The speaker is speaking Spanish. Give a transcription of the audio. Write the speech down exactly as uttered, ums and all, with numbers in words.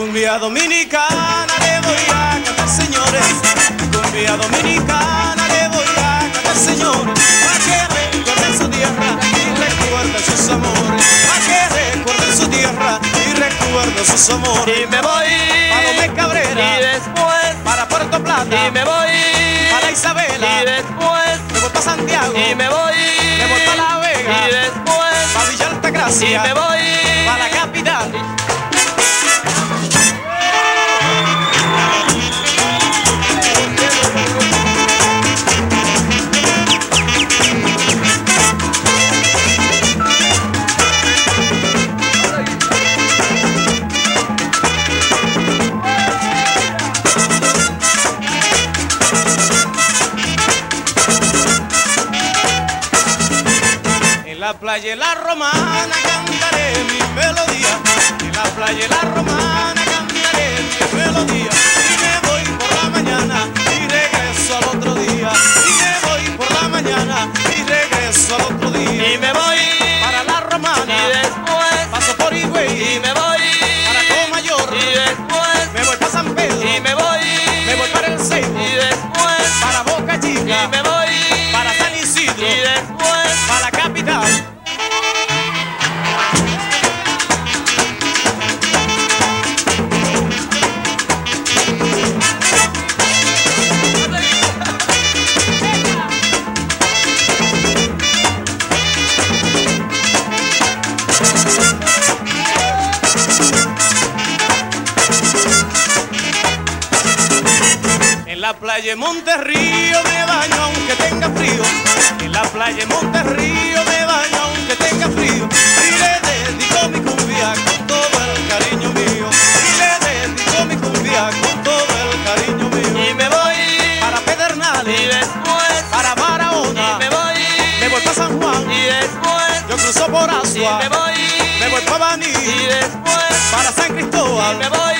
cumbia dominicana le voy a cantar, señores. Cumbia dominicana le voy a cantar, señores. Pa' que recuerden su tierra y recuerden sus amores. Pa' que recuerden su tierra y recuerden sus amores. Y me voy para López Cabrera y después para Puerto Plata y me voy para Isabela y después me voy para Santiago y me voy me voy para La Vega y después para Villa Altagracia y me voy para la capital. En la playa y la romana cantaré mi melodía. En la playa y la romana cantaré mi melodía. Y me voy por la mañana y regreso al otro día. Y me voy por la mañana y regreso al otro día. y me voy Para la romana y después paso por Higüey. y me voy Para Comayor y después me voy para San Pedro. y me voy Me voy para el Seibo. y después Para Boca y Chica. me voy Para San Isidro. y después Para la capital. En la playa de Monterrío me baño aunque tenga frío. En la playa de Monterrío me baño aunque tenga frío. Y le dedico mi cumbia con todo el cariño mío. Y le dedico mi cumbia con todo el cariño mío. y me voy Para Pedernales, y después para Barahona, y me voy me voy para San Juan. y después Yo cruzo por y Asua, me voy me voy para Baní, y después para San y Cristóbal, me voy